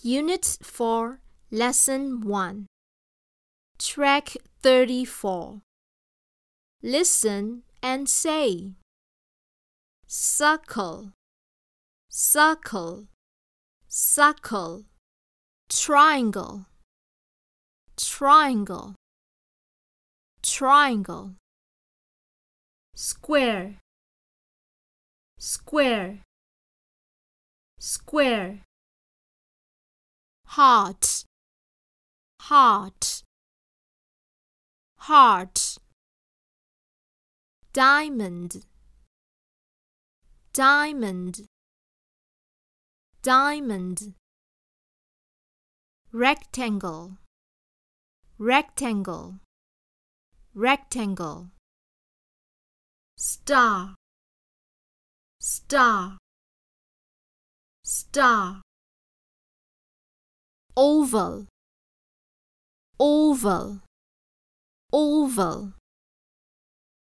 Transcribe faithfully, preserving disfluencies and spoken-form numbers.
Unit four, Lesson one. Track thirty-four. Listen and say. Circle, circle, circle. Triangle, triangle, triangle. Square, square, square. Heart, heart, heart. Diamond, diamond, diamond. Rectangle, rectangle, rectangle. Star, star, star. Oval, oval, oval.